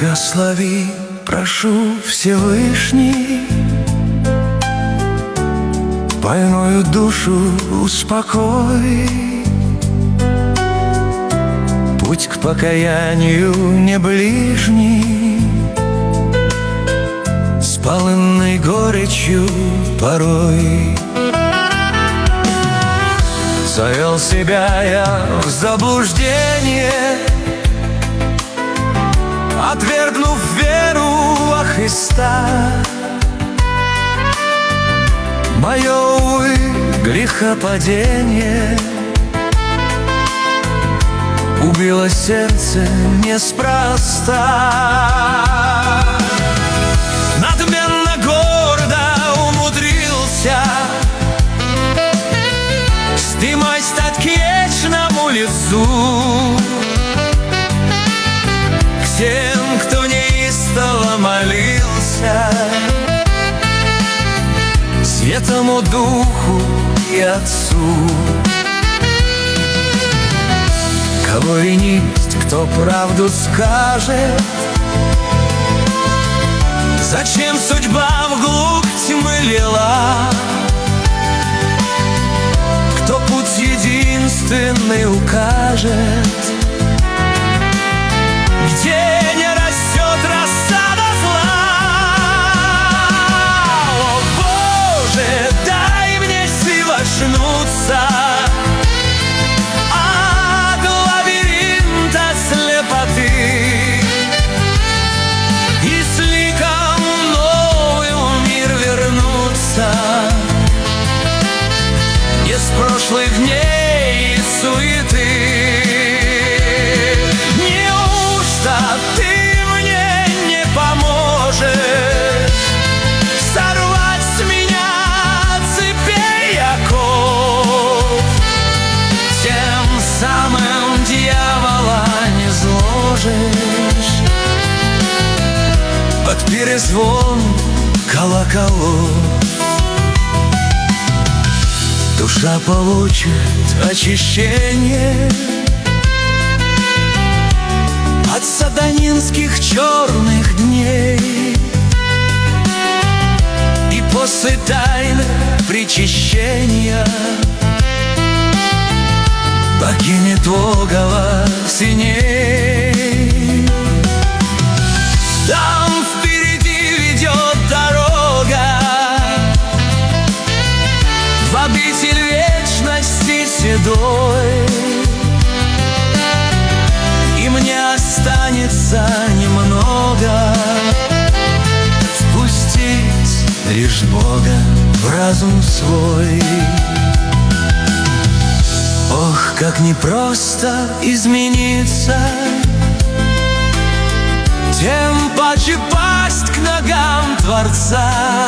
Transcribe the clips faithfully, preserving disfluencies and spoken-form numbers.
Благослови, прошу, Всевышний, больную душу успокой. Путь к покаянию не ближний, с полынной горечью порой. Завел себя я в заблуждение, отвергнув веру во Христа. Мое, увы, грехопадение убило сердце неспроста. Надменно гордо умудрился стимать стать к вечному лицу, к тем, кто неистово молился, Святому Духу и Отцу. Кого винить, кто правду скажет? Зачем судьба вглубь тьмы лила? Кто путь единственный укажет, где не растет рассада зла? О, Боже, дай мне сил очнуться от лабиринта слепоты и с ликом новым в мир вернуться, из прошлых дней и суеты. Неужто ты мне не поможешь сорвать с меня цепей оков, тем самым дьявола не зложишь под перезвон колоколов? Душа получит очищение от сатанинских черных дней, и после тайны причащения покинет логово синей. Там впереди ведет дорога в обитель вечности седой, и мне останется немного впустить лишь Бога в разум свой. Ох, как непросто измениться, тем паче пасть к ногам Творца.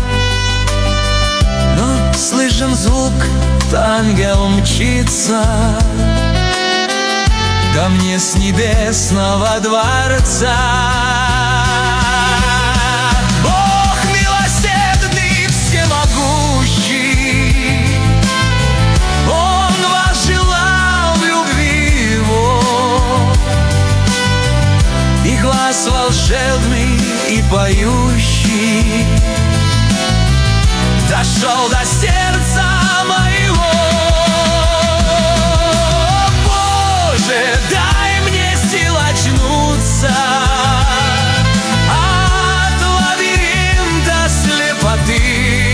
Но слышен звук, ангел мчится ко мне с небесного дворца. Бог милосердный, всемогущий, Он возжелал в любви Его, и глаз волшебный и поющий дошел до сердца моего. Боже, дай мне сил очнуться от лабиринта слепоты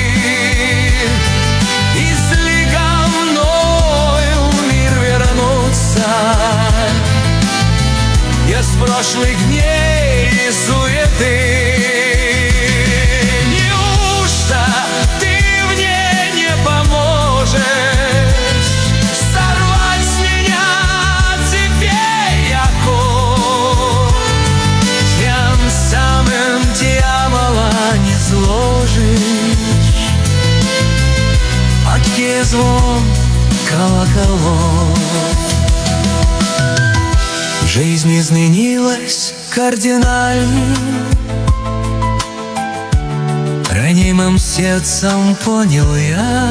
и с ликом мною в мир вернуться, я с прошлых дней и суеты. Звон колоколов. Жизнь изменилась кардинально, ранимым сердцем понял я,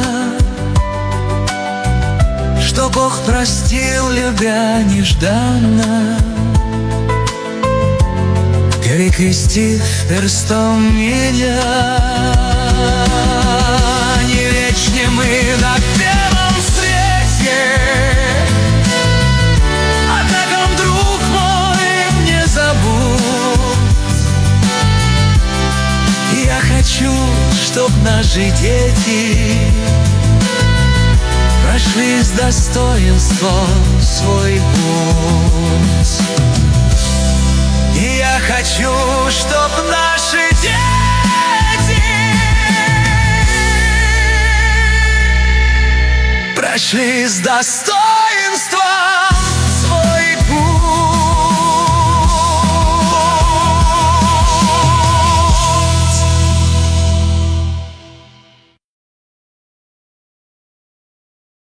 что Бог простил, любя нежданно. К перекрестив перстом меня. Не вечны мы на белом свете, однако, друг мой, не забудь. Я хочу, чтоб наши дети прошли с достоинством свой путь. И я хочу, чтоб наши дети прошли с достоинством